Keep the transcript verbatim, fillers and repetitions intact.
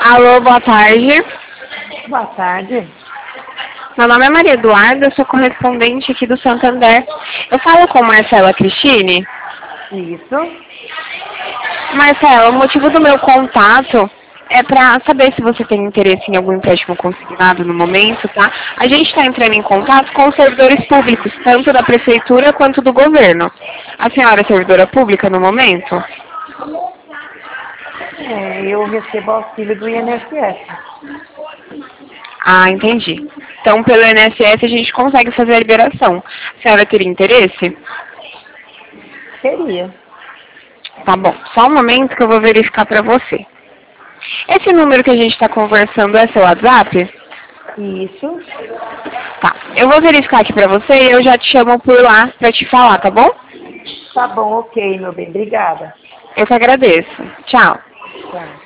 Alô, boa tarde. Boa tarde. Meu nome é Maria Eduarda, eu sou correspondente aqui do Santander. Eu falo com Marcela Cristine. Isso. Marcela, o motivo do meu contato é para saber se você tem interesse em algum empréstimo consignado no momento, tá? A gente está entrando em contato com os servidores públicos, tanto da prefeitura quanto do governo. A senhora é servidora pública no momento? É, eu recebo auxílio do I N S S. Ah, entendi. Então, pelo I N S S, a gente consegue fazer a liberação. A senhora teria interesse? Seria. Tá bom. Só um momento que eu vou verificar para você. Esse número que a gente está conversando é seu WhatsApp? Isso. Tá. Eu vou verificar aqui para você e eu já te chamo por lá para te falar, tá bom? Tá bom, ok, meu bem. Obrigada. Eu que agradeço. Tchau. Tchau.